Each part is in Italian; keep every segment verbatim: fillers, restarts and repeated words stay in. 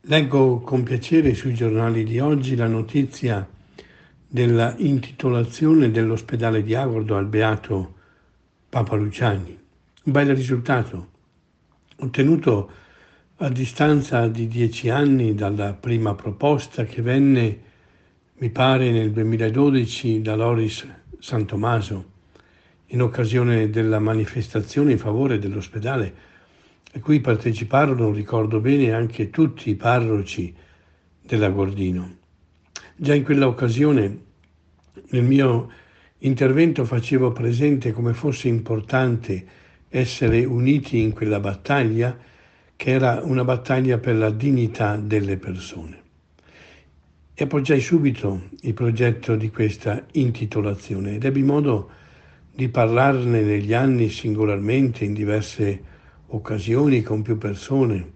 Leggo con piacere sui giornali di oggi la notizia della intitolazione dell'ospedale di Agordo al beato Papa Luciani. Un bel risultato, ottenuto a distanza di dieci anni dalla prima proposta che venne, mi pare, nel duemiladodici da Loris Santomaso, in occasione della manifestazione in favore dell'ospedale, a cui parteciparono, ricordo bene, anche tutti i parroci dell'Agordino. Già in quella occasione, nel mio intervento, facevo presente come fosse importante essere uniti in quella battaglia, che era una battaglia per la dignità delle persone. E appoggiai subito il progetto di questa intitolazione ed ebbi modo di parlarne negli anni singolarmente in diverse occasioni con più persone,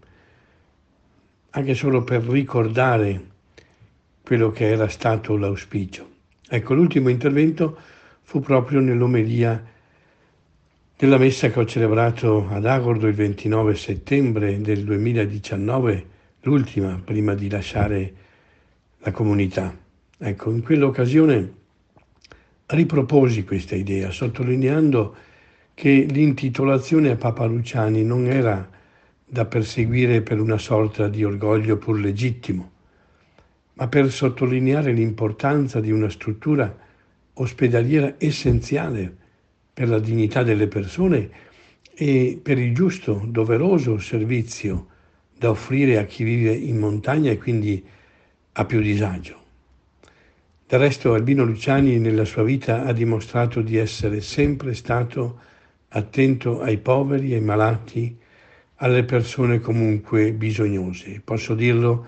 anche solo per ricordare quello che era stato l'auspicio. Ecco, l'ultimo intervento fu proprio nell'omelia della messa che ho celebrato ad Agordo il ventinove settembre del duemiladiciannove, l'ultima prima di lasciare la comunità. Ecco, in quell'occasione riproposi questa idea, sottolineando che l'intitolazione a Papa Luciani non era da perseguire per una sorta di orgoglio pur legittimo, ma per sottolineare l'importanza di una struttura ospedaliera essenziale per la dignità delle persone e per il giusto, doveroso servizio da offrire a chi vive in montagna e quindi a più disagio. Del resto Albino Luciani nella sua vita ha dimostrato di essere sempre stato attento ai poveri, ai malati, alle persone comunque bisognose. Posso dirlo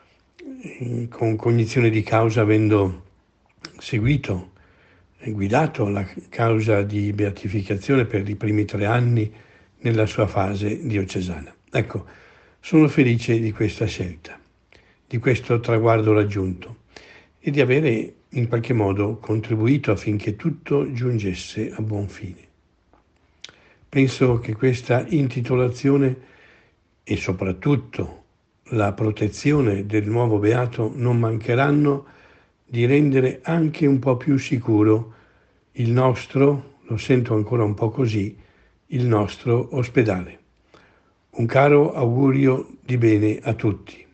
con cognizione di causa, avendo seguito e guidato la causa di beatificazione per i primi tre anni nella sua fase diocesana. Ecco, sono felice di questa scelta, di questo traguardo raggiunto e di avere in qualche modo contribuito affinché tutto giungesse a buon fine. Penso che questa intitolazione e soprattutto la protezione del nuovo beato non mancheranno di rendere anche un po' più sicuro il nostro, lo sento ancora un po' così, il nostro ospedale. Un caro augurio di bene a tutti.